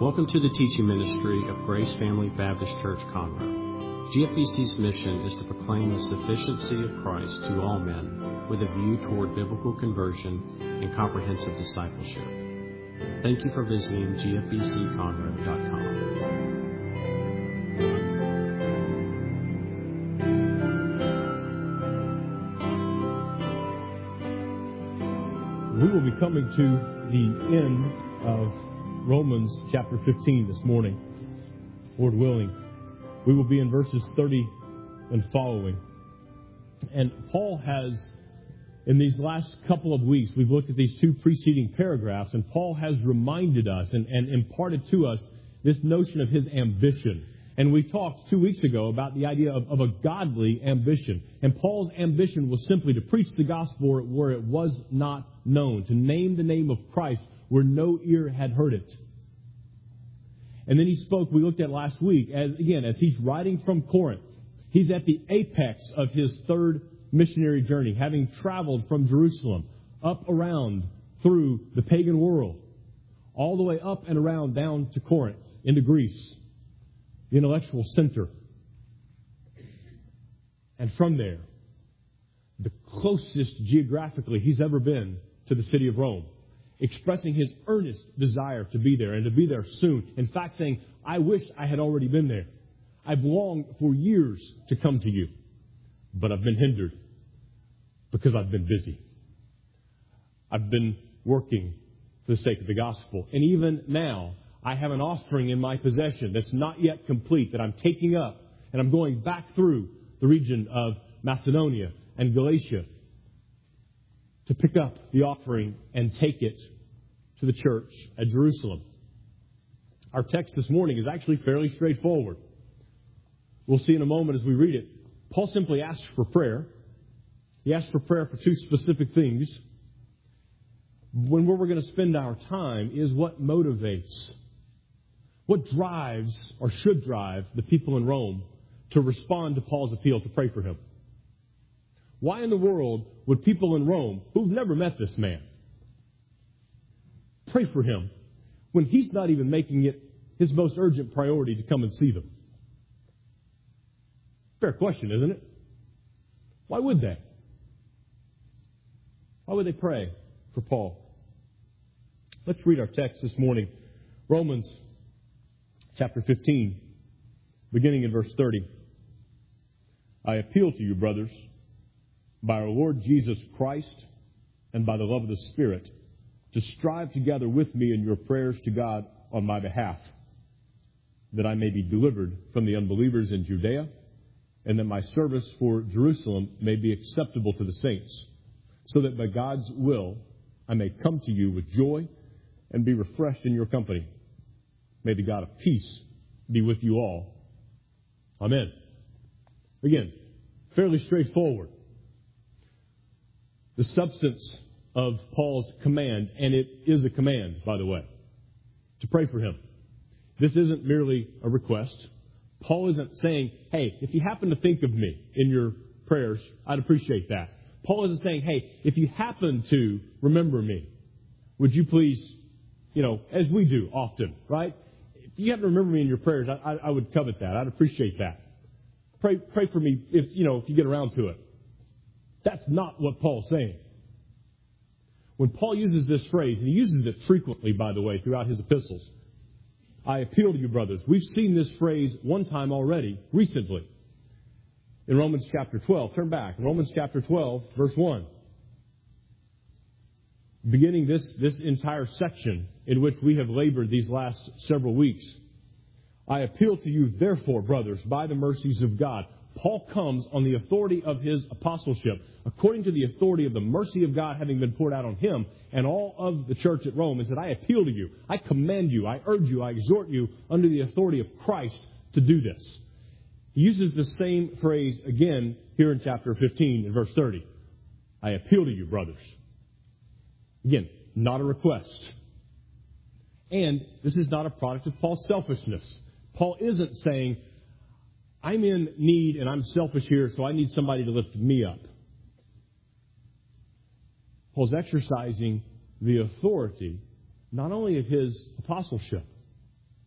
Welcome to the teaching ministry of Grace Family Baptist Church, Conroe. GFBC's mission is to proclaim the sufficiency of Christ to all men with a view toward biblical conversion and comprehensive discipleship. Thank you for visiting gfbcconroe.com. We will be coming to the end of Romans chapter 15 this morning, Lord willing. We will be in verses 30 and following. And Paul has, in these last couple of weeks, we've looked at these two preceding paragraphs, and Paul has reminded us and imparted to us this notion of his ambition. And we talked 2 weeks ago about the idea of a godly ambition. And Paul's ambition was simply to preach the gospel where it was not known, to name the name of Christ where no ear had heard it. And then he spoke, we looked at last week, as he's writing from Corinth. He's at the apex of his third missionary journey, having traveled from Jerusalem up around through the pagan world, all the way up and around down to Corinth, into Greece, the intellectual center. And from there, the closest geographically he's ever been to the city of Rome, expressing his earnest desire to be there and to be there soon. In fact, saying, I wish I had already been there. I've longed for years to come to you, but I've been hindered because I've been busy. I've been working for the sake of the gospel. And even now, I have an offering in my possession that's not yet complete, that I'm taking up, and I'm going back through the region of Macedonia and Galatia to pick up the offering and take it to the church at Jerusalem. Our text this morning is actually fairly straightforward. We'll see in a moment as we read it. Paul simply asks for prayer. He asks for prayer for two specific things. Where we're going to spend our time is what motivates, what drives or should drive the people in Rome to respond to Paul's appeal to pray for him. Why in the world would people in Rome, who've never met this man, pray for him when he's not even making it his most urgent priority to come and see them? Fair question, isn't it? Why would they? Why would they pray for Paul? Let's read our text this morning. Romans chapter 15, beginning in verse 30. I appeal to you, brothers, by our Lord Jesus Christ and by the love of the Spirit, to strive together with me in your prayers to God on my behalf, that I may be delivered from the unbelievers in Judea, and that my service for Jerusalem may be acceptable to the saints, so that by God's will I may come to you with joy and be refreshed in your company. May the God of peace be with you all. Amen. Again, fairly straightforward. The substance of Paul's command, and it is a command, by the way, to pray for him. This isn't merely a request. Paul isn't saying, hey, if you happen to think of me in your prayers, I'd appreciate that. Paul isn't saying, hey, if you happen to remember me, would you please, as we do often, right? If you happen to remember me in your prayers, I would covet that. I'd appreciate that. Pray for me if you get around to it. That's not what Paul's saying. When Paul uses this phrase, and he uses it frequently, by the way, throughout his epistles, I appeal to you, brothers. We've seen this phrase one time already, recently, in Romans chapter 12. Turn back. Romans chapter 12, verse 1. Beginning this entire section in which we have labored these last several weeks. I appeal to you, therefore, brothers, by the mercies of God. Paul comes on the authority of his apostleship, according to the authority of the mercy of God having been poured out on him and all of the church at Rome, and said, I appeal to you, I command you, I urge you, I exhort you under the authority of Christ to do this. He uses the same phrase again here in chapter 15 in verse 30. I appeal to you, brothers. Again, not a request. And this is not a product of Paul's selfishness. Paul isn't saying, I'm in need and I'm selfish here, so I need somebody to lift me up. Paul's exercising the authority not only of his apostleship,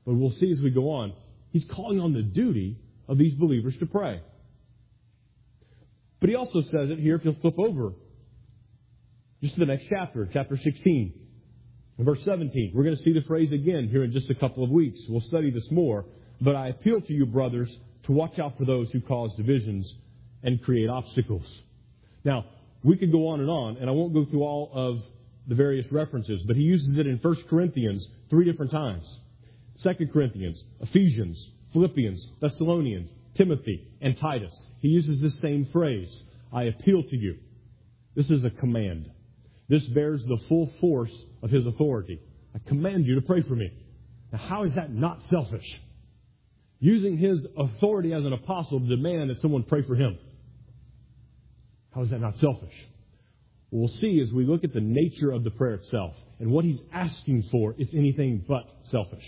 But we'll see as we go on, he's calling on the duty of these believers to pray. But he also says it here, if you'll flip over just to the next chapter, chapter 16, verse 17. We're going to see the phrase again here in just a couple of weeks. We'll study this more. But I appeal to you, brothers, to watch out for those who cause divisions and create obstacles. Now, we could go on, and I won't go through all of the various references, but he uses it in 1 Corinthians 3 different times. 2 Corinthians, Ephesians, Philippians, Thessalonians, Timothy, and Titus. He uses this same phrase, I appeal to you. This is a command. This bears the full force of his authority. I command you to pray for me. Now, how is that not selfish? Using his authority as an apostle to demand that someone pray for him. How is that not selfish? Well, we'll see as we look at the nature of the prayer itself. And what he's asking for is anything but selfish.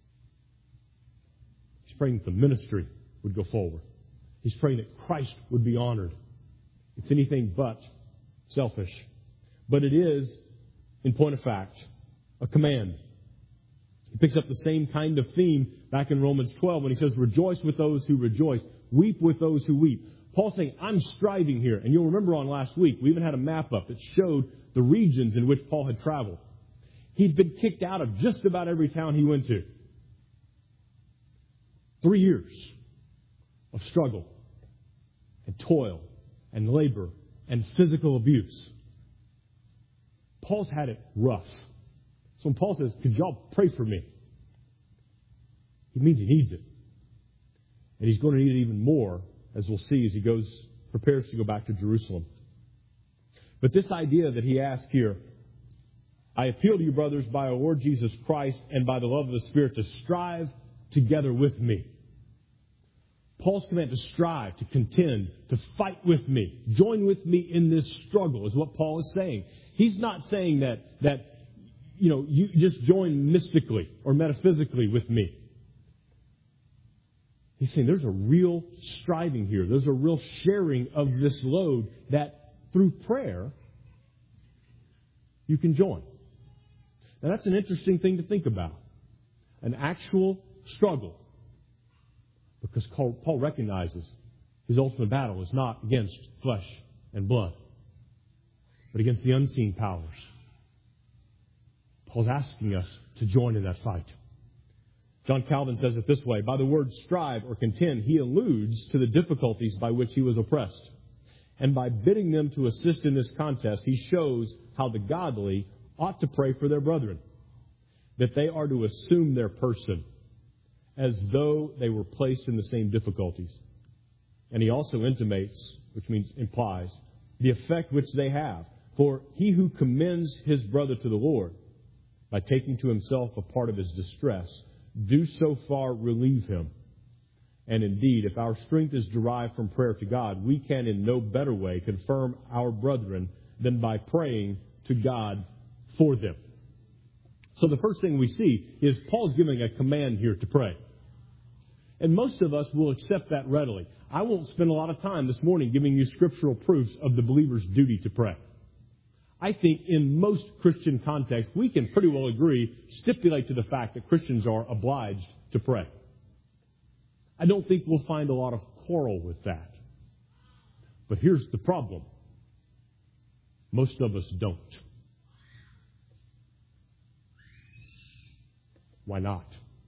He's praying that the ministry would go forward. He's praying that Christ would be honored. It's anything but selfish. But it is, in point of fact, a command. He picks up the same kind of theme back in Romans 12 when he says, rejoice with those who rejoice, weep with those who weep. Paul's saying, I'm striving here. And you'll remember on last week, we even had a map up that showed the regions in which Paul had traveled. He'd been kicked out of just about every town he went to. 3 years of struggle and toil and labor and physical abuse. Paul's had it rough. So when Paul says, could y'all pray for me? He means he needs it. And he's going to need it even more, as we'll see as he prepares to go back to Jerusalem. But this idea that he asked here, I appeal to you, brothers, by our Lord Jesus Christ and by the love of the Spirit, to strive together with me. Paul's command to strive, to contend, to fight with me, join with me in this struggle is what Paul is saying. He's not saying that you just join mystically or metaphysically with me. He's saying there's a real striving here. There's a real sharing of this load that through prayer you can join. Now that's an interesting thing to think about. An actual struggle. Because Paul recognizes his ultimate battle is not against flesh and blood, but against the unseen powers. Paul's asking us to join in that fight. John Calvin says it this way, by the word strive or contend, he alludes to the difficulties by which he was oppressed. And by bidding them to assist in this contest, he shows how the godly ought to pray for their brethren, that they are to assume their person as though they were placed in the same difficulties. And he also intimates, which means implies, the effect which they have. For he who commends his brother to the Lord, by taking to himself a part of his distress, do so far relieve him. And indeed, if our strength is derived from prayer to God, we can in no better way confirm our brethren than by praying to God for them. So the first thing we see is Paul's giving a command here to pray. And most of us will accept that readily. I won't spend a lot of time this morning giving you scriptural proofs of the believer's duty to pray. I think in most Christian contexts, we can pretty well stipulate to the fact that Christians are obliged to pray. I don't think we'll find a lot of quarrel with that. But here's the problem. Most of us don't. Why not?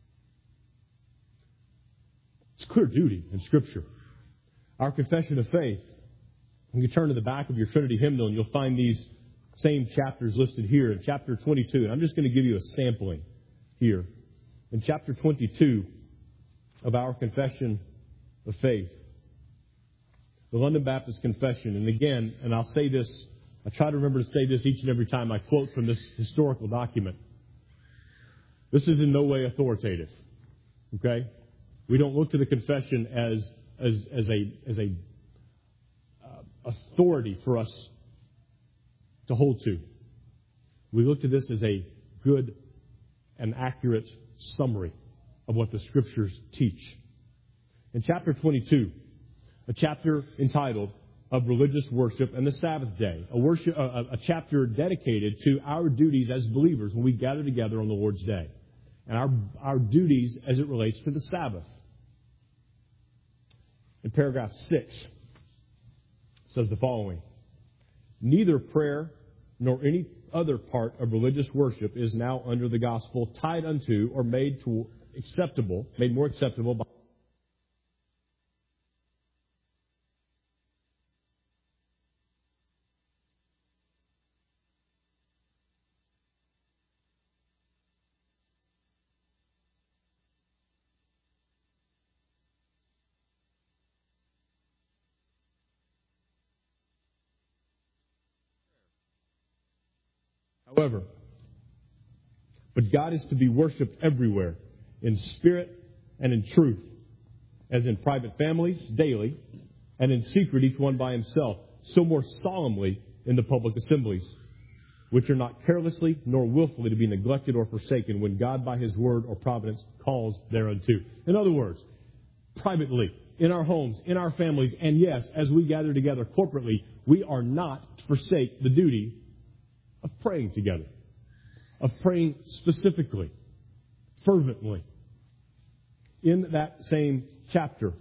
It's clear duty in Scripture. Our confession of faith. You can turn to the back of your Trinity hymnal and you'll find these same chapters listed here in chapter 22. And I'm just going to give you a sampling here. In chapter 22 of our confession of faith, the London Baptist Confession, and again, and I'll say this, I try to remember to say this each and every time I quote from this historical document. This is in no way authoritative. Okay? We don't look to the confession as a authority for us to hold to. We look to this as a good and accurate summary of what the Scriptures teach. In chapter 22, a chapter entitled Of Religious Worship and the Sabbath Day, a chapter dedicated to our duties as believers when we gather together on the Lord's Day. and our duties as it relates to the Sabbath. In paragraph 6, it says the following: neither prayer nor any other part of religious worship is now under the gospel tied unto or made more acceptable by However, but God is to be worshipped everywhere, in spirit and in truth, as in private families, daily, and in secret, each one by himself, so more solemnly in the public assemblies, which are not carelessly nor willfully to be neglected or forsaken, when God by his word or providence calls thereunto. In other words, privately, in our homes, in our families, and yes, as we gather together corporately, we are not to forsake the duty of praying together, of praying specifically, fervently. In that same chapter,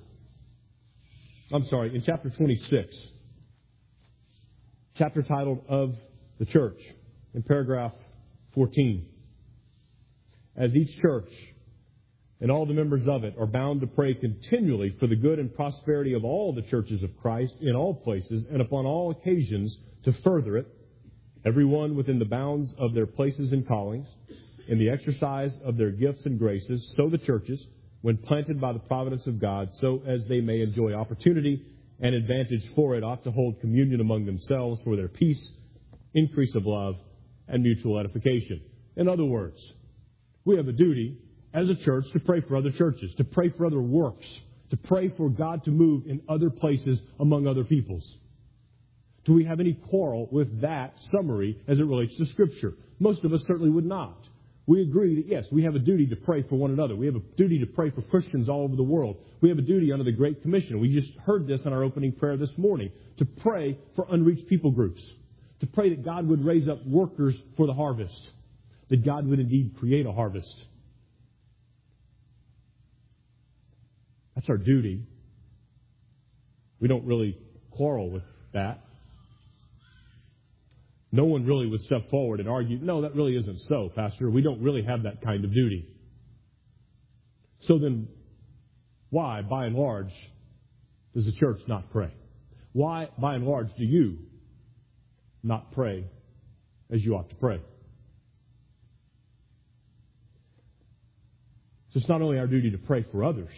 in chapter 26, chapter titled Of the Church, in paragraph 14, as each church and all the members of it are bound to pray continually for the good and prosperity of all the churches of Christ in all places and upon all occasions to further it, everyone within the bounds of their places and callings, in the exercise of their gifts and graces, so the churches, when planted by the providence of God, so as they may enjoy opportunity and advantage for it, ought to hold communion among themselves for their peace, increase of love, and mutual edification. In other words, we have a duty as a church to pray for other churches, to pray for other works, to pray for God to move in other places among other peoples. Do we have any quarrel with that summary as it relates to Scripture? Most of us certainly would not. We agree that, yes, we have a duty to pray for one another. We have a duty to pray for Christians all over the world. We have a duty under the Great Commission. We just heard this in our opening prayer this morning, to pray for unreached people groups, to pray that God would raise up workers for the harvest, that God would indeed create a harvest. That's our duty. We don't really quarrel with that. No one really would step forward and argue, no, that really isn't so, Pastor. We don't really have that kind of duty. So then, why, by and large, does the church not pray? Why, by and large, do you not pray as you ought to pray? So it's not only our duty to pray for others,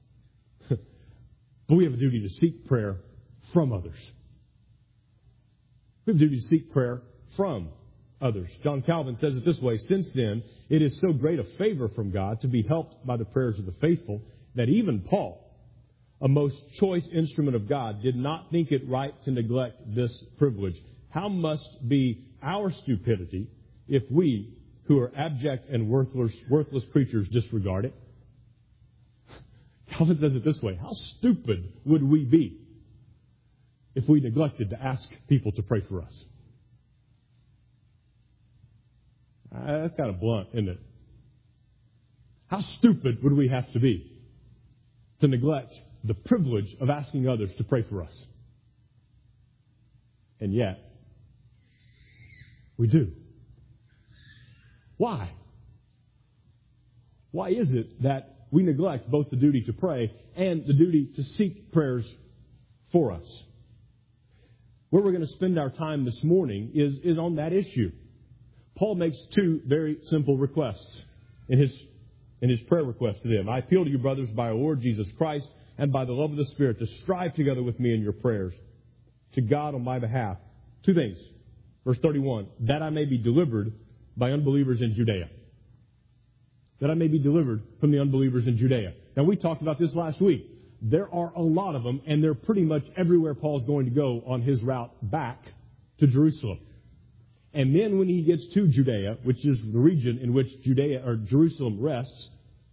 but we have a duty to seek prayer from others. We have a duty to seek prayer from others. John Calvin says it this way: since then, it is so great a favor from God to be helped by the prayers of the faithful, that even Paul, a most choice instrument of God, did not think it right to neglect this privilege. How must be our stupidity if we, who are abject and worthless creatures, disregard it? Calvin says it this way: how stupid would we be if we neglected to ask people to pray for us? That's kind of blunt, isn't it? How stupid would we have to be to neglect the privilege of asking others to pray for us? And yet, we do. Why? Why is it that we neglect both the duty to pray and the duty to seek prayers for us? Where we're going to spend our time this morning is on that issue. Paul makes two very simple requests in his prayer request to them. I appeal to you, brothers, by our Lord Jesus Christ and by the love of the Spirit, to strive together with me in your prayers to God on my behalf. Two things. Verse 31, that I may be delivered by unbelievers in Judea. That I may be delivered from the unbelievers in Judea. Now, we talked about this last week. There are a lot of them, and they're pretty much everywhere Paul's going to go on his route back to Jerusalem. And then when he gets to Judea, which is the region in which Jerusalem rests,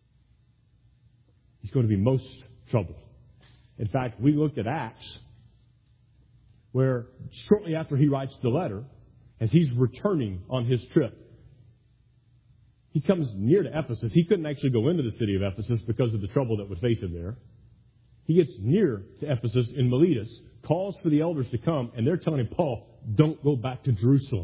he's going to be most troubled. In fact, we looked at Acts, where shortly after he writes the letter, as he's returning on his trip, He comes near to Ephesus. He couldn't actually go into the city of Ephesus because of the trouble that would face him there. He gets near to Ephesus in Miletus, calls for the elders to come, and they're telling him, Paul, don't go back to Jerusalem.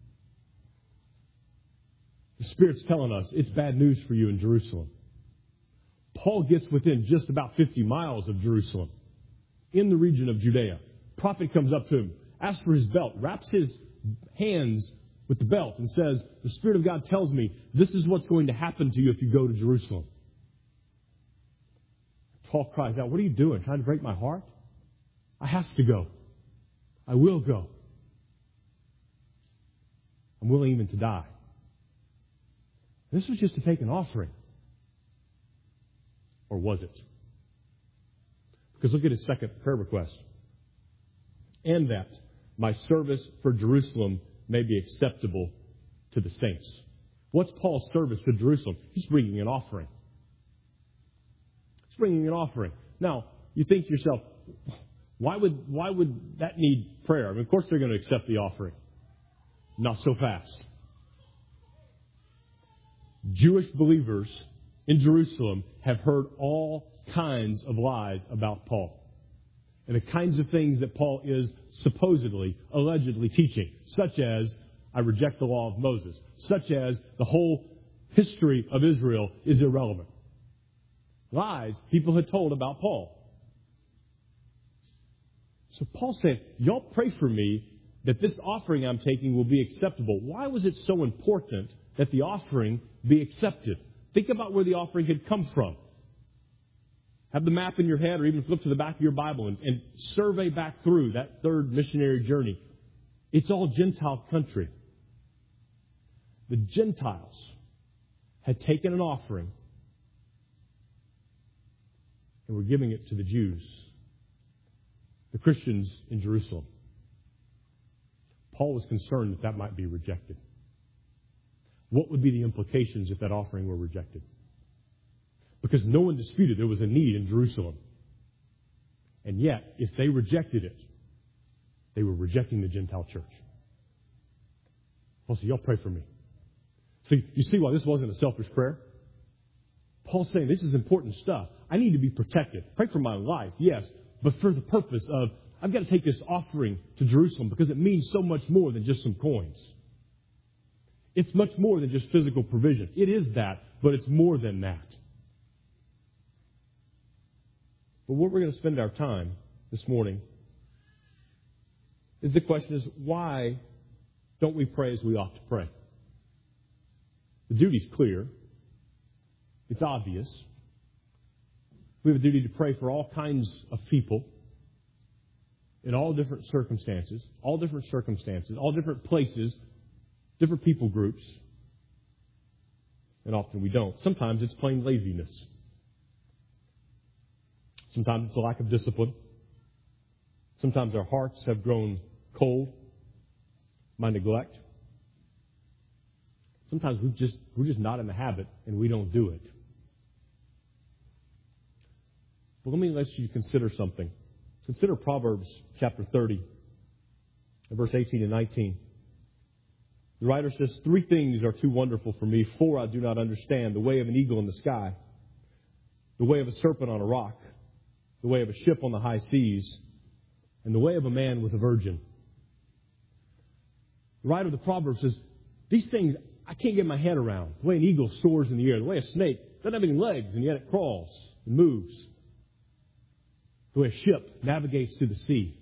The Spirit's telling us it's bad news for you in Jerusalem. Paul gets within just about 50 miles of Jerusalem, in the region of Judea. Prophet comes up to him, asks for his belt, wraps his hands with the belt, and says, the Spirit of God tells me this is what's going to happen to you if you go to Jerusalem. Paul cries out, what are you doing? Trying to break my heart? I have to go. I will go. I'm willing even to die. This was just to take an offering. Or was it? Because look at his second prayer request. And that my service for Jerusalem may be acceptable to the saints. What's Paul's service for Jerusalem? He's bringing an offering. He's bringing an offering. Now, you think to yourself, why would that need prayer? I mean, of course they're going to accept the offering. Not so fast. Jewish believers in Jerusalem have heard all kinds of lies about Paul. And the kinds of things that Paul is supposedly, allegedly teaching, such as, I reject the law of Moses, such as the whole history of Israel is irrelevant. Lies people had told about Paul. So Paul said, y'all pray for me that this offering I'm taking will be acceptable. Why was it so important that the offering be accepted? Think about where the offering had come from. Have the map in your head, or even flip to the back of your Bible and survey back through that third missionary journey. It's all Gentile country. The Gentiles had taken an offering and were giving it to the Jews, the Christians in Jerusalem. Paul was concerned that might be rejected. What would be the implications if that offering were rejected? Because no one disputed there was a need in Jerusalem. And yet, if they rejected it, they were rejecting the Gentile church. Paul said, y'all pray for me. So you see why this wasn't a selfish prayer? Paul's saying this is important stuff. I need to be protected. Pray for my life, yes, but for the purpose of, I've got to take this offering to Jerusalem because it means so much more than just some coins. It's much more than just physical provision. It is that, but it's more than that. But what we're going to spend our time this morning is the question is, why don't we pray as we ought to pray? The duty's clear. It's obvious. We have a duty to pray for all kinds of people in all different circumstances, all different places, different people groups. And often we don't. Sometimes it's plain laziness. Sometimes it's a lack of discipline. Sometimes our hearts have grown cold by neglect. Sometimes we're just not in the habit and we don't do it. But let me let you consider something. Consider Proverbs chapter 30, verse 18 and 19. The writer says, 3 things are too wonderful for me, 4 I do not understand. The way of an eagle in the sky, the way of a serpent on a rock, the way of a ship on the high seas, and the way of a man with a virgin. The writer of the Proverbs says, these things I can't get my head around. The way an eagle soars in the air, the way a snake doesn't have any legs and yet it crawls and moves. The way a ship navigates through the sea.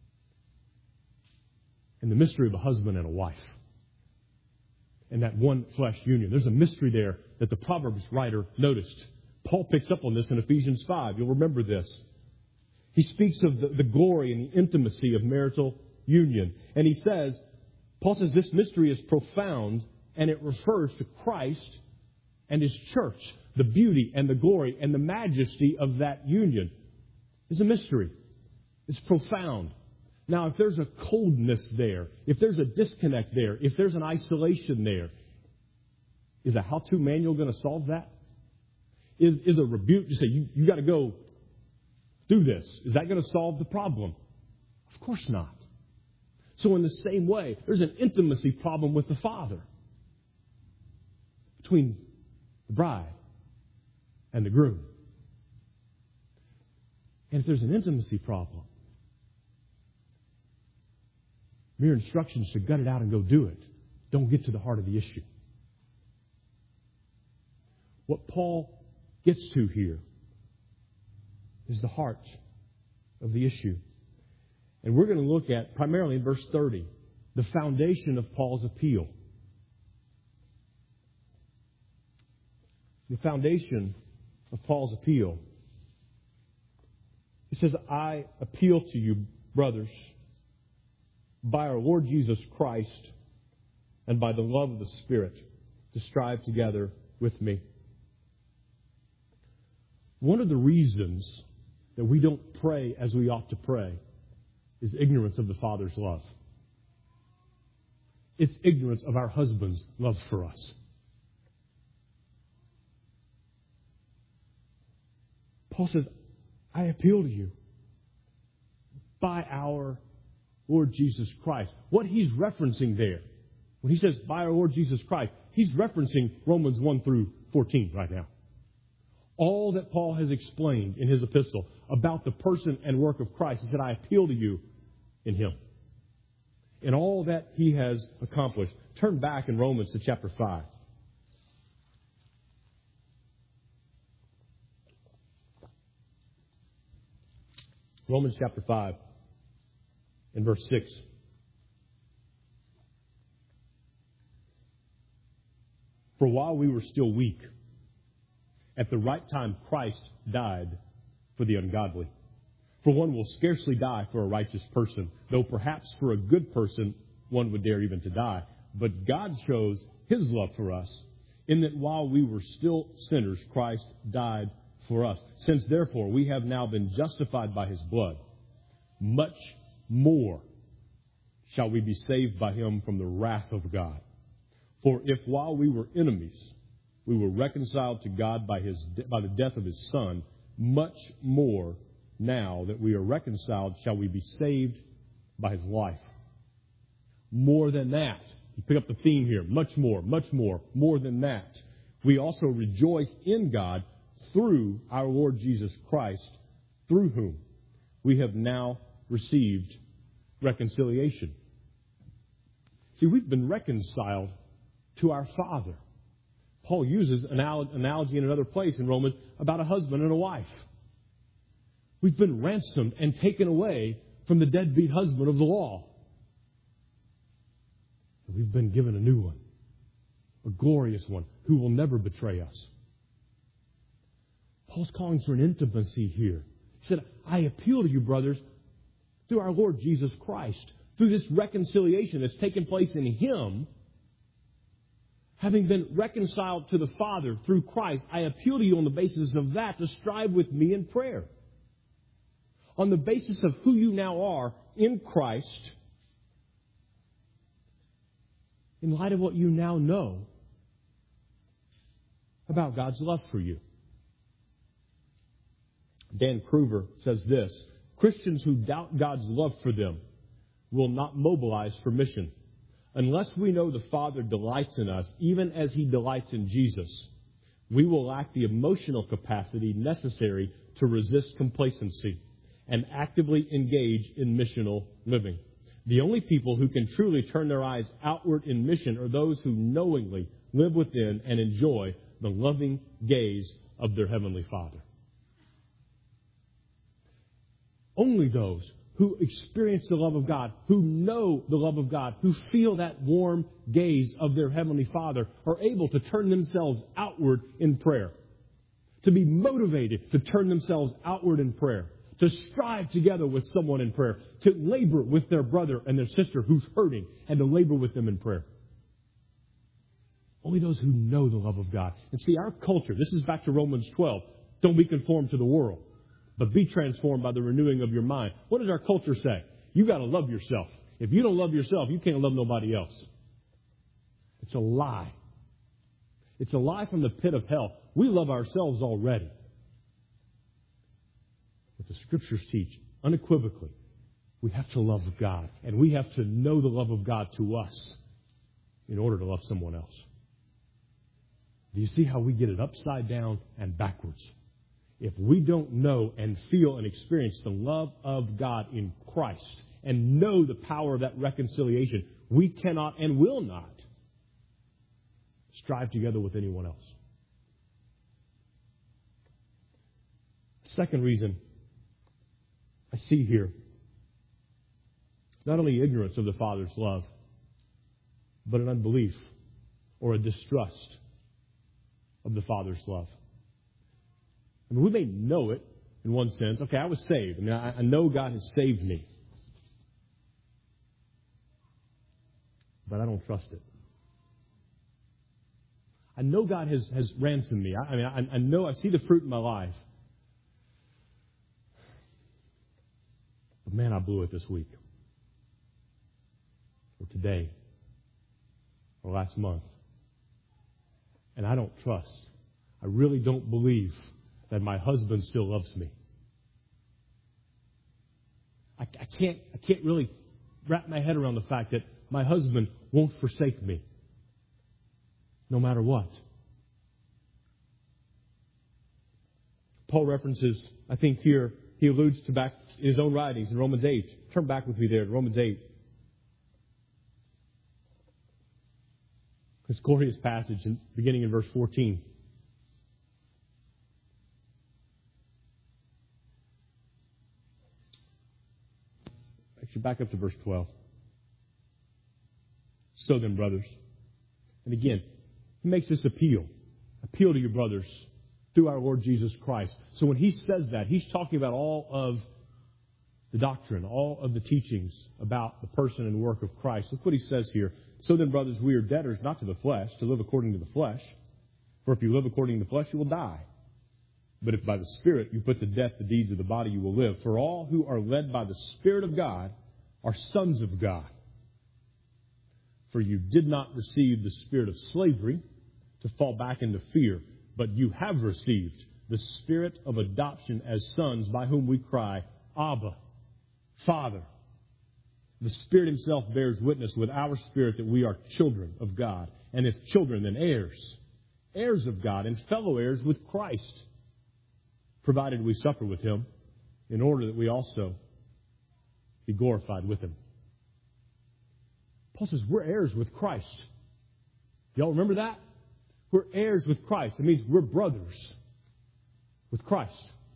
And the mystery of a husband and a wife. And that one flesh union. There's a mystery there that the Proverbs writer noticed. Paul picks up on this in Ephesians 5. You'll remember this. He speaks of the glory and the intimacy of marital union. And he says, Paul says this mystery is profound and it refers to Christ and His church. The beauty and the glory and the majesty of that union is a mystery. It's profound. Now, if there's a coldness there, if there's a disconnect there, if there's an isolation there, is a how-to manual going to solve that? Is a rebuke to say, you got to go do this? Is that going to solve the problem? Of course not. So in the same way, there's an intimacy problem with the Father. between the bride and the groom. And if there's an intimacy problem, mere instructions to gut it out and go do it don't get to the heart of the issue. What Paul gets to here is the heart of the issue. And we're going to look at, primarily in verse 30, the foundation of Paul's appeal. The foundation of Paul's appeal. He says, I appeal to you, brothers, by our Lord Jesus Christ and by the love of the Spirit, to strive together with me. One of the reasons that we don't pray as we ought to pray is ignorance of the Father's love. It's ignorance of our husband's love for us. Paul says, I appeal to you by our Lord Jesus Christ. What he's referencing there, when he says by our Lord Jesus Christ, he's referencing Romans 1 through 14 right now. All that Paul has explained in his epistle about the person and work of Christ, he said, I appeal to you in him. In all that he has accomplished. Turn back in Romans to chapter 5. Romans chapter 5 and verse 6. For while we were still weak, at the right time Christ died for the ungodly. For one will scarcely die for a righteous person, though perhaps for a good person one would dare even to die. But God shows his love for us, in that while we were still sinners, Christ died for us. Since therefore we have now been justified by his blood, much more shall we be saved by him from the wrath of God. For if while we were enemies, we were reconciled to God by the death of his Son, much more now that we are reconciled shall we be saved by his life. More than that, you pick up the theme here, much more than that. We also rejoice in God through our Lord Jesus Christ, through whom we have now received reconciliation. See, we've been reconciled to our Father. Paul uses an analogy in another place in Romans about a husband and a wife. We've been ransomed and taken away from the deadbeat husband of the law. And we've been given a new one, a glorious one, who will never betray us. Paul's calling for an intimacy here. He said, I appeal to you, brothers, through our Lord Jesus Christ, through this reconciliation that's taken place in him. Having been reconciled to the Father through Christ, I appeal to you on the basis of that to strive with me in prayer. On the basis of who you now are in Christ, in light of what you now know about God's love for you. Dan Kruger says this, Christians who doubt God's love for them will not mobilize for mission. Unless we know the Father delights in us, even as he delights in Jesus, we will lack the emotional capacity necessary to resist complacency and actively engage in missional living. The only people who can truly turn their eyes outward in mission are those who knowingly live within and enjoy the loving gaze of their Heavenly Father. Only those who experience the love of God, who know the love of God, who feel that warm gaze of their Heavenly Father, are able to turn themselves outward in prayer. To be motivated to turn themselves outward in prayer. To strive together with someone in prayer. To labor with their brother and their sister who's hurting, and to labor with them in prayer. Only those who know the love of God. And see, our culture, this is back to Romans 12, don't be conformed to the world, but be transformed by the renewing of your mind. What does our culture say? You got to love yourself. If you don't love yourself, you can't love nobody else. It's a lie. It's a lie from the pit of hell. We love ourselves already. But the Scriptures teach unequivocally, we have to love God, and we have to know the love of God to us in order to love someone else. Do you see how we get it upside down and backwards? If we don't know and feel and experience the love of God in Christ and know the power of that reconciliation, we cannot and will not strive together with anyone else. Second reason I see here, not only ignorance of the Father's love, but an unbelief or a distrust of the Father's love. I mean, we may know it in one sense. Okay, I was saved. I mean, I know God has saved me. But I don't trust it. I know God has ransomed me. I know I see the fruit in my life. But man, I blew it this week. Or today. Or last month. And I don't trust. I really don't believe that my husband still loves me. I can't really wrap my head around the fact that my husband won't forsake me, no matter what. Paul references, I think here, he alludes to back in his own writings in Romans 8. Turn back with me there to Romans 8. This glorious passage beginning in verse 14. Actually, back up to verse 12. So then, brothers. And again, he makes this appeal. Appeal to your brothers through our Lord Jesus Christ. So when he says that, he's talking about all of the doctrine, all of the teachings about the person and work of Christ. Look what he says here. So then, brothers, we are debtors not to the flesh, to live according to the flesh. For if you live according to the flesh, you will die. But if by the Spirit you put to death the deeds of the body, you will live. For all who are led by the Spirit of God are sons of God. For you did not receive the spirit of slavery to fall back into fear, but you have received the Spirit of adoption as sons, by whom we cry, Abba, Father. The Spirit himself bears witness with our spirit that we are children of God. And if children, then heirs. Heirs of God and fellow heirs with Christ, provided we suffer with him, in order that we also be glorified with him. Paul says we're heirs with Christ. Y'all remember that? We're heirs with Christ. It means we're brothers with Christ.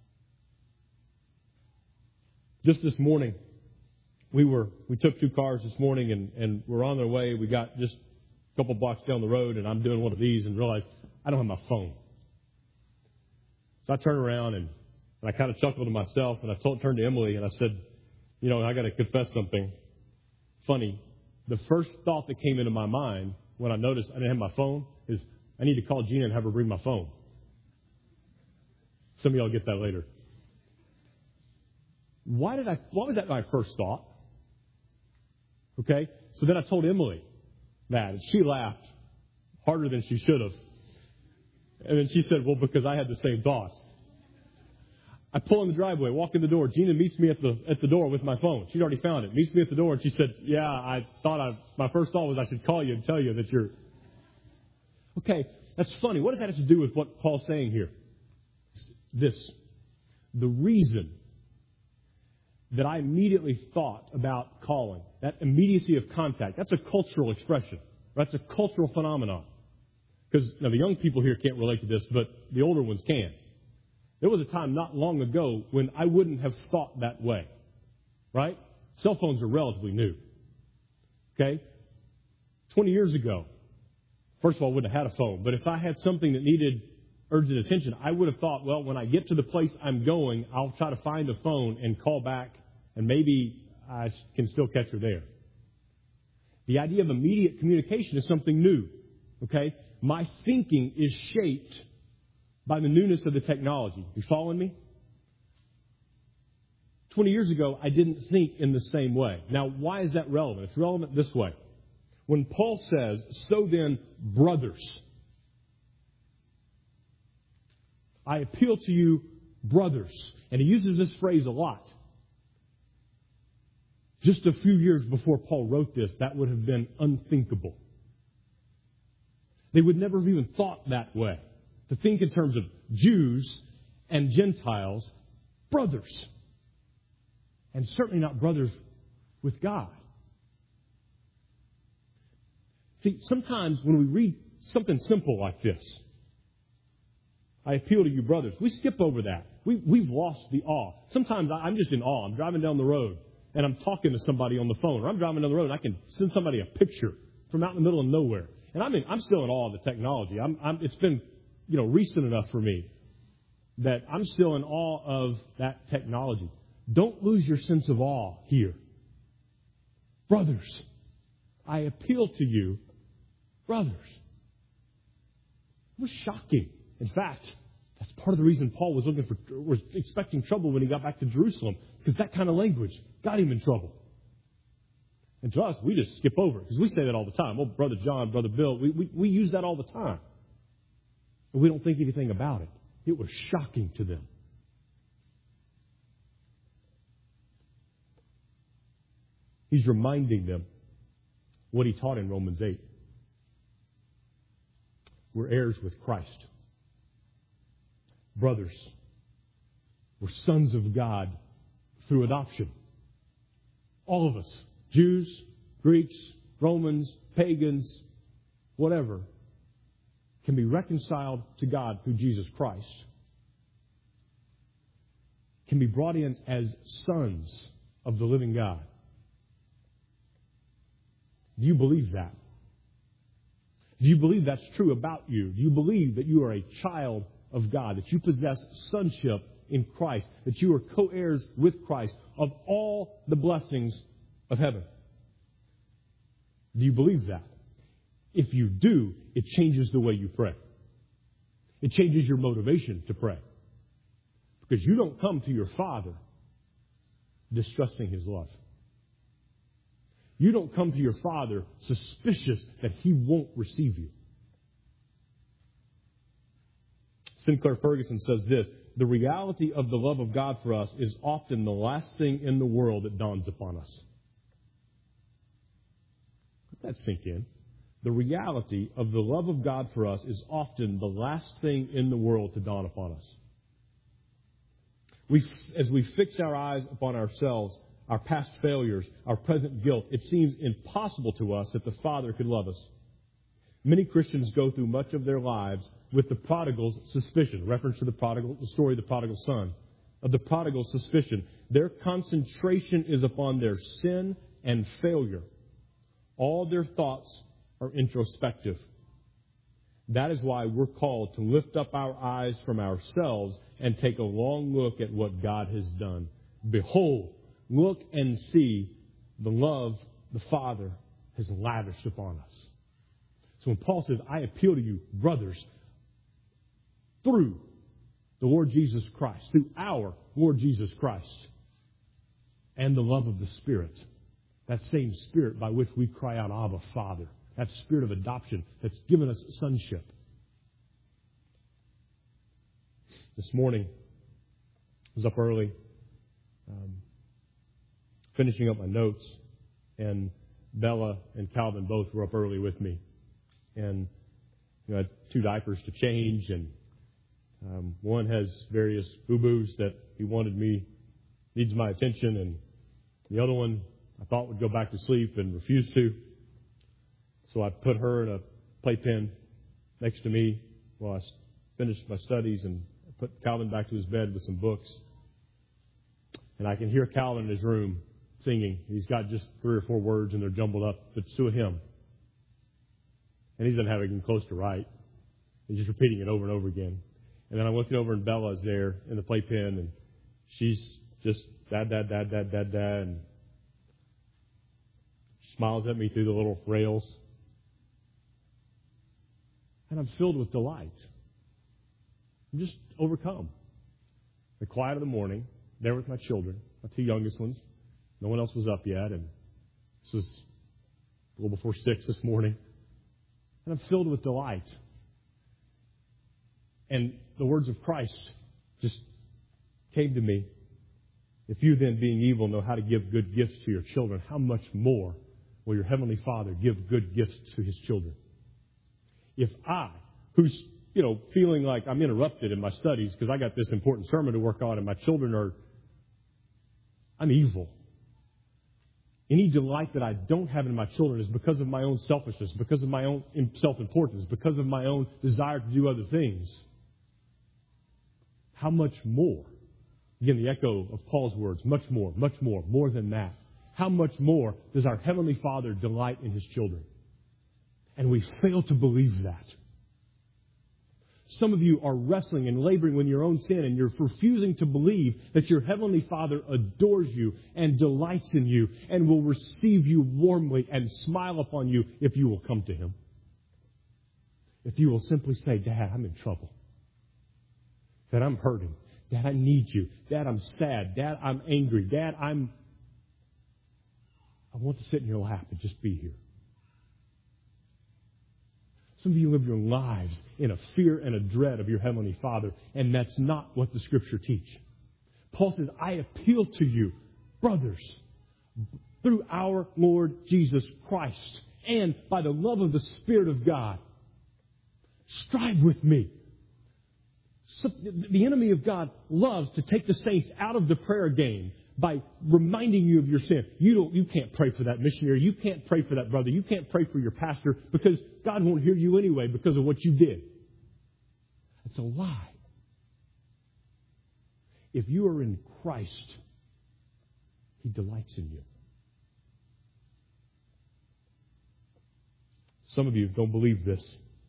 Just this morning, we took 2 cars this morning and we're on their way. We got just a couple blocks down the road, and I'm doing one of these and realized I don't have my phone. So I turned around and I kind of chuckled to myself, and I turned to Emily and I said, you know, I got to confess something funny. The first thought that came into my mind when I noticed I didn't have my phone is I need to call Gina and have her bring my phone. Some of y'all get that later. Why was that my first thought? Okay, so then I told Emily that, and she laughed harder than she should have. And then she said, well, because I had the same thoughts. I pull in the driveway, walk in the door. Gina meets me at the door with my phone. She'd already found it. Meets me at the door, and she said, yeah, my first thought was I should call you and tell you that you're... Okay, that's funny. What does that have to do with what Paul's saying here? This. The reason that I immediately thought about calling, that immediacy of contact, that's a cultural expression. That's a cultural phenomenon. Because now the young people here can't relate to this, but the older ones can. There was a time not long ago when I wouldn't have thought that way. Right? Cell phones are relatively new. Okay? 20 years ago, first of all, I wouldn't have had a phone. But if I had something that needed urgent attention, I would have thought, well, when I get to the place I'm going, I'll try to find a phone and call back, and maybe I can still catch her there. The idea of immediate communication is something new. Okay? My thinking is shaped by the newness of the technology. You following me? 20 years ago, I didn't think in the same way. Now, why is that relevant? It's relevant this way. When Paul says, so then, brothers, I appeal to you, brothers. And he uses this phrase a lot. Just a few years before Paul wrote this, that would have been unthinkable. They would never have even thought that way. To think in terms of Jews and Gentiles, brothers. And certainly not brothers with God. See, sometimes when we read something simple like this, I appeal to you, brothers, we skip over that. We've lost the awe. Sometimes I'm just in awe. I'm driving down the road, and I'm talking to somebody on the phone, or I'm driving down the road, and I can send somebody a picture from out in the middle of nowhere. And I'm still in awe of the technology. It's been, recent enough for me that I'm still in awe of that technology. Don't lose your sense of awe here. Brothers, I appeal to you, brothers. It was shocking. In fact, that's part of the reason Paul was expecting trouble when he got back to Jerusalem, because that kind of language got him in trouble. And to us, we just skip over it, because we say that all the time. Oh, Brother John, Brother Bill, we use that all the time. And we don't think anything about it. It was shocking to them. He's reminding them what he taught in Romans 8. We're heirs with Christ. Brothers, we're sons of God through adoption. All of us, Jews, Greeks, Romans, pagans, whatever, can be reconciled to God through Jesus Christ. Can be brought in as sons of the living God. Do you believe that? Do you believe that's true about you? Do you believe that you are a child of God, that you possess sonship in Christ, that you are co-heirs with Christ of all the blessings of heaven? Do you believe that? If you do, it changes the way you pray. It changes your motivation to pray. Because you don't come to your Father distrusting His love. You don't come to your Father suspicious that He won't receive you. Sinclair Ferguson says this: the reality of the love of God for us is often the last thing in the world that dawns upon us. Let that sink in. The reality of the love of God for us is often the last thing in the world to dawn upon us. As we fix our eyes upon ourselves, our past failures, our present guilt, it seems impossible to us that the Father could love us. Many Christians go through much of their lives with the prodigal's suspicion. Reference to the story of the prodigal son. Of the prodigal's suspicion. Their concentration is upon their sin and failure. All their thoughts are introspective. That is why we're called to lift up our eyes from ourselves and take a long look at what God has done. Behold, look and see the love the Father has lavished upon us. So when Paul says, I appeal to you, brothers, through the Lord Jesus Christ, through our Lord Jesus Christ, and the love of the Spirit, that same Spirit by which we cry out, Abba, Father, that Spirit of adoption that's given us sonship. This morning, I was up early, finishing up my notes, and Bella and Calvin both were up early with me. And I had 2 diapers to change, and one has various boo-boos that he needs my attention, and the other one I thought would go back to sleep and refused to. So I put her in a playpen next to me while I finished my studies, and put Calvin back to his bed with some books. And I can hear Calvin in his room singing. He's got just 3 or 4 words, and they're jumbled up, but it's to a hymn. And he doesn't have it close to right. He's just repeating it over and over again. And then I'm looking over, and Bella's there in the playpen, and she's just dad, and smiles at me through the little rails. And I'm filled with delight. I'm just overcome. The quiet of the morning, there with my children, my 2 youngest ones. No one else was up yet, and this was a little before 6 this morning. And I'm filled with delight. And the words of Christ just came to me. If you then, being evil, know how to give good gifts to your children, how much more will your Heavenly Father give good gifts to His children? If I, who's, feeling like I'm interrupted in my studies because I got this important sermon to work on and my children I'm evil. Any delight that I don't have in my children is because of my own selfishness, because of my own self-importance, because of my own desire to do other things. How much more? Again, the echo of Paul's words, much more than that. How much more does our Heavenly Father delight in His children? And we fail to believe that. Some of you are wrestling and laboring with your own sin, and you're refusing to believe that your Heavenly Father adores you and delights in you and will receive you warmly and smile upon you if you will come to Him. If you will simply say, Dad, I'm in trouble. Dad, I'm hurting. Dad, I need you. Dad, I'm sad. Dad, I'm angry. Dad, I want to sit in your lap and just be here. Some of you live your lives in a fear and a dread of your Heavenly Father, and that's not what the Scripture teach. Paul says, I appeal to you, brothers, through our Lord Jesus Christ, and by the love of the Spirit of God, strive with me. So the enemy of God loves to take the saints out of the prayer game by reminding you of your sin. You can't pray for that missionary. You can't pray for that brother. You can't pray for your pastor because God won't hear you anyway because of what you did. It's a lie. If you are in Christ, He delights in you. Some of you don't believe this.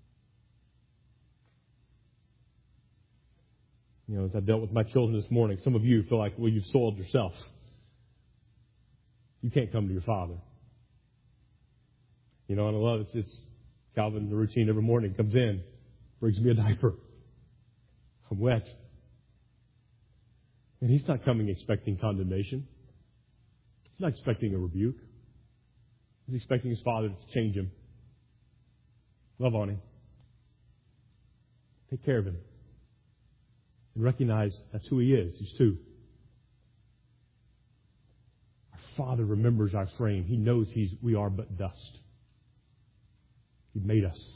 As I dealt with my children this morning, some of you feel like, well, you've soiled yourself. You can't come to your Father. And I love it's Calvin, the routine every morning, comes in, brings me a diaper. I'm wet. And he's not coming expecting condemnation. He's not expecting a rebuke. He's expecting his Father to change him. Love on him. Take care of him. And recognize that's who He is. He's two. Our Father remembers our frame. He knows we are but dust. He made us.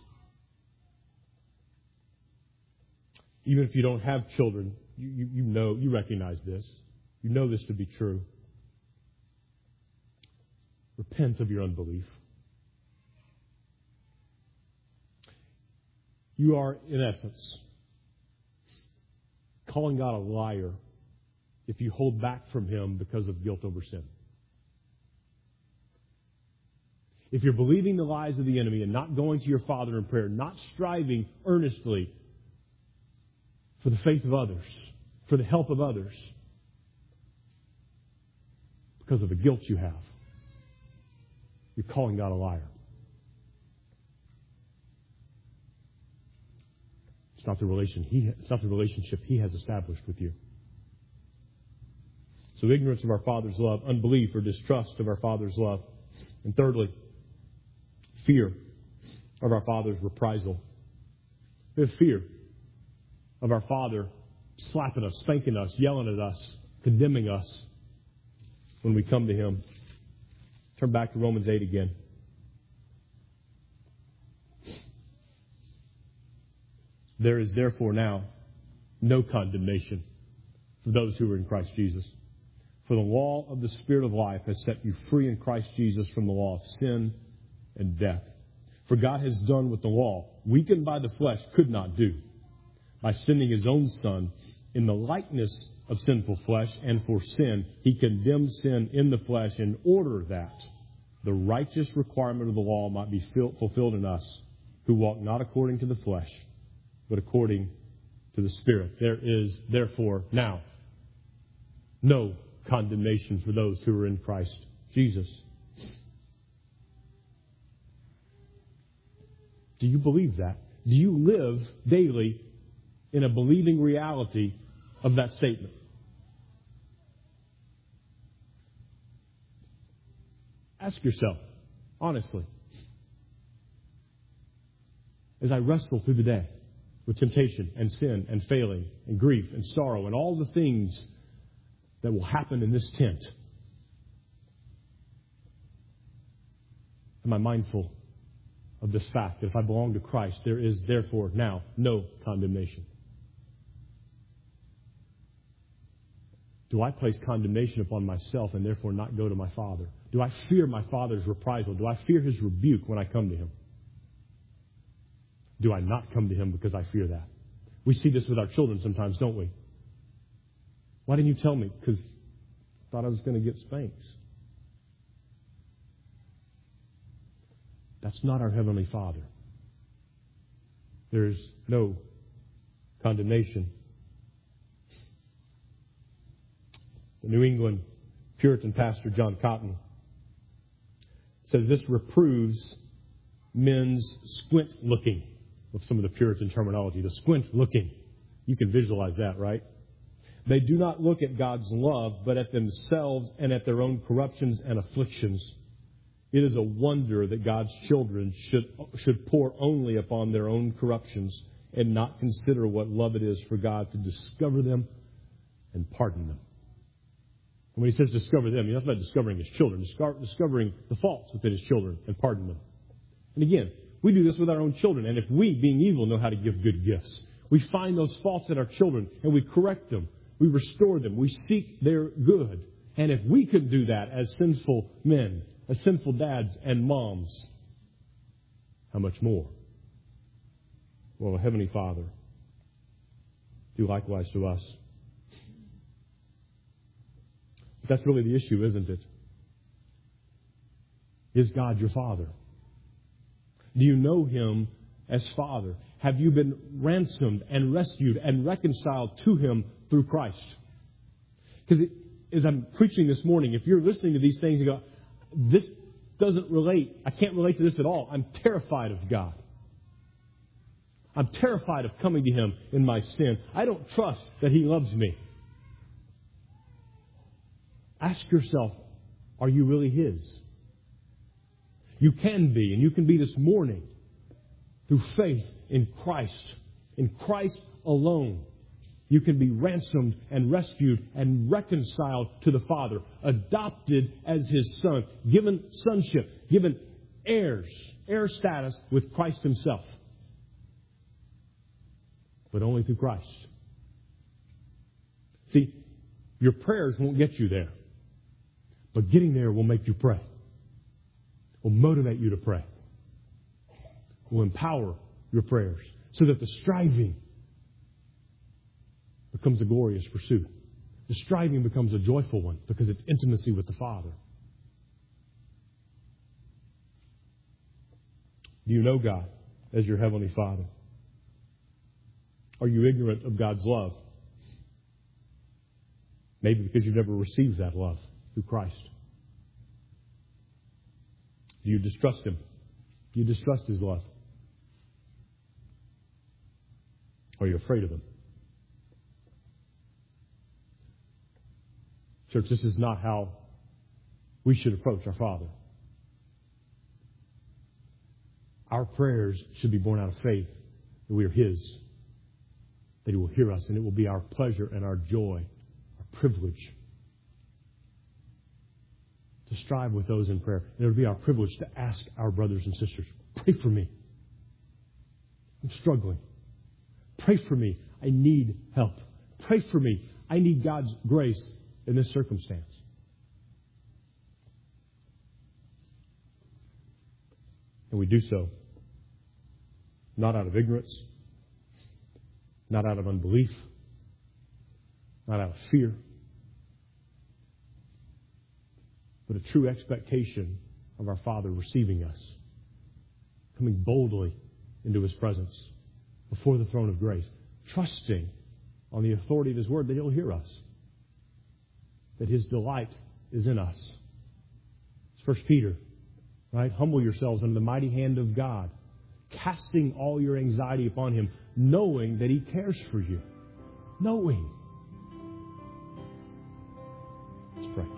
Even if you don't have children, you recognize this. You know this to be true. Repent of your unbelief. You are, in essence, calling God a liar if you hold back from Him because of guilt over sin. If you're believing the lies of the enemy and not going to your Father in prayer, not striving earnestly for the faith of others, for the help of others, because of the guilt you have, you're calling God a liar. It's not the relationship He has established with you. So ignorance of our Father's love, unbelief or distrust of our Father's love. And thirdly, fear of our Father's reprisal. We have fear of our Father slapping us, spanking us, yelling at us, condemning us when we come to Him. Turn back to Romans 8 again. There is therefore now no condemnation for those who are in Christ Jesus. For the law of the Spirit of life has set you free in Christ Jesus from the law of sin and death. For God has done what the law, weakened by the flesh, could not do, by sending His own Son in the likeness of sinful flesh, and for sin, He condemned sin in the flesh in order that the righteous requirement of the law might be fulfilled in us, who walk not according to the flesh, but according to the Spirit. There is, therefore, now no condemnation for those who are in Christ Jesus. Do you believe that? Do you live daily in a believing reality of that statement? Ask yourself, honestly, as I wrestle through the day with temptation and sin and failing and grief and sorrow and all the things that will happen in this tent, am I mindful of this fact that if I belong to Christ, there is therefore now no condemnation. Do I place condemnation upon myself and therefore not go to my Father? Do I fear my Father's reprisal? Do I fear His rebuke when I come to Him? Do I not come to Him because I fear that? We see this with our children sometimes, don't we? Why didn't you tell me? Because I thought I was going to get spanks. That's not our Heavenly Father. There's no condemnation. The New England Puritan pastor John Cotton says this reproves men's squint looking, with some of the Puritan terminology, the squint looking. You can visualize that, right? They do not look at God's love, but at themselves and at their own corruptions and afflictions. It is a wonder that God's children should pour only upon their own corruptions and not consider what love it is for God to discover them and pardon them. And when he says discover them, he's not about discovering His children, discovering the faults within His children and pardon them. And again, we do this with our own children. And if we, being evil, know how to give good gifts, we find those faults in our children and we correct them. We restore them. We seek their good. And if we could do that as sinful men, as sinful dads and moms, how much more will a Heavenly Father do likewise to us? But that's really the issue, isn't it? Is God your Father? Do you know Him as Father? Have you been ransomed and rescued and reconciled to Him through Christ? Because as I'm preaching this morning, if you're listening to these things and go, this doesn't relate, I can't relate to this at all, I'm terrified of God. I'm terrified of coming to Him in my sin. I don't trust that He loves me. Ask yourself, are you really His? You can be, and you can be this morning through faith in Christ. In Christ alone, you can be ransomed and rescued and reconciled to the Father, adopted as His Son, given sonship, given heir status with Christ Himself. But only through Christ. See, your prayers won't get you there. But getting there will make you pray. Will motivate you to pray. Will empower your prayers so that the striving becomes a glorious pursuit. The striving becomes a joyful one because it's intimacy with the Father. Do you know God as your Heavenly Father? Are you ignorant of God's love? Maybe because you've never received that love through Christ. Do you distrust Him? Do you distrust His love? Or are you afraid of Him? Church, this is not how we should approach our Father. Our prayers should be born out of faith that we are His, that He will hear us, and it will be our pleasure and our joy, our privilege to strive with those in prayer. And it will be our privilege to ask our brothers and sisters, pray for me. I'm struggling. Pray for me. I need help. Pray for me. I need God's grace in this circumstance. And we do so not out of ignorance, not out of unbelief, not out of fear, but a true expectation of our Father receiving us, coming boldly into His presence before the throne of grace, trusting on the authority of His Word that He'll hear us, that His delight is in us. It's 1 Peter, right? Humble yourselves under the mighty hand of God, casting all your anxiety upon Him, knowing that He cares for you. Knowing. Let's pray.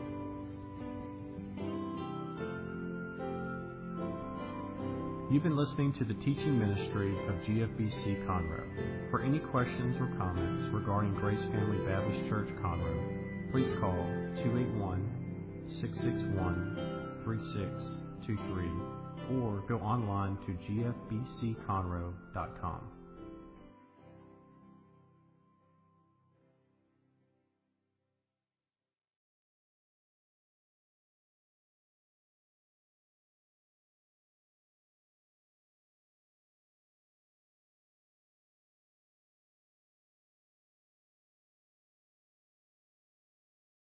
You've been listening to the teaching ministry of GFBC Conroe. For any questions or comments regarding Grace Family Baptist Church Conroe, please call 281-661-3623 or go online to gfbcconroe.com.